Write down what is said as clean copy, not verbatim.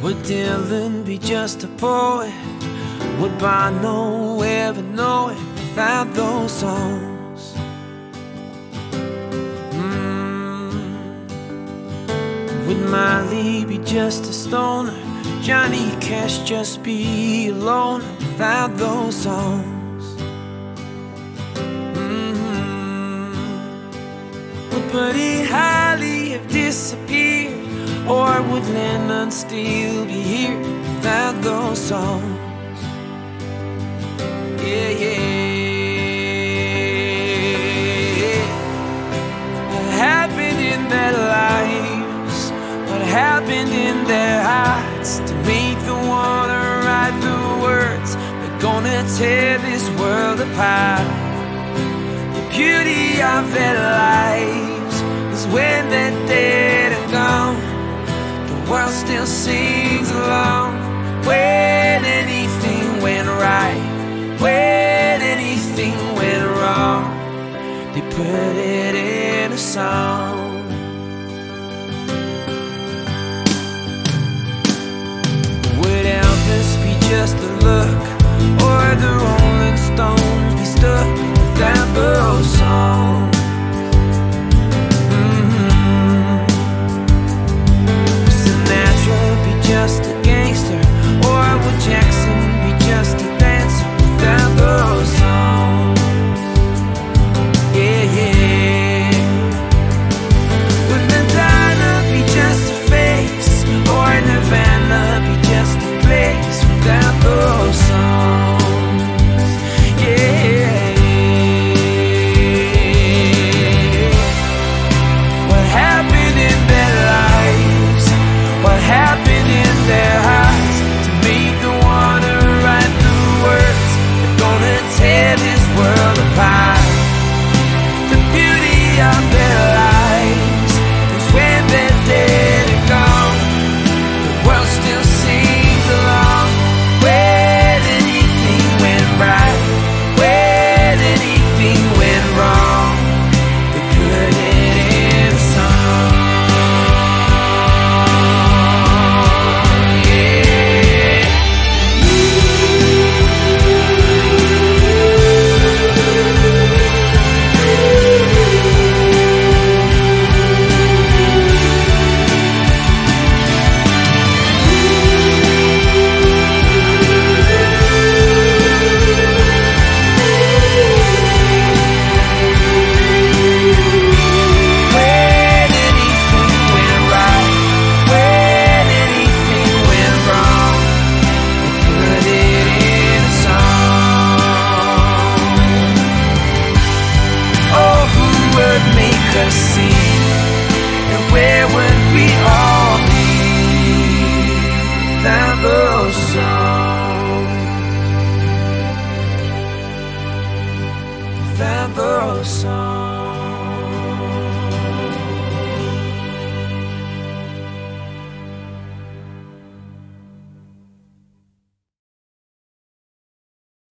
Would Dylan be just a poet? Would Bono ever know it without those songs? Would Miley be just a stoner? Johnny Cash just be alone without those songs? Would Buddy Holly have disappeared? Or would Lennon still be here without those songs? Yeah, yeah. What happened in their lives? What happened in their hearts to make them wanna write the words they're gonna tear this world apart? The beauty of their lives is when they're dead and gone. The world still sings along when anything went right, when anything went wrong. They put it in a song. Would Elvis be just a look, or the Rolling Stones be stuck without those songs? Just a gangster, or would Jackson be just a dancer without those songs? Yeah, yeah. Would Madonna be just a face, or Nirvana be just a place without those songs? Yeah. What happened in their lives? What happened in their hearts to make them wanna write the words they're gonna tear this world apart? The beauty of their lives is when they're dead and gone. The world still sings along when anything went right, when anything went wrong. They put it in a song. Us see, and where would we all be without those songs? Without those songs.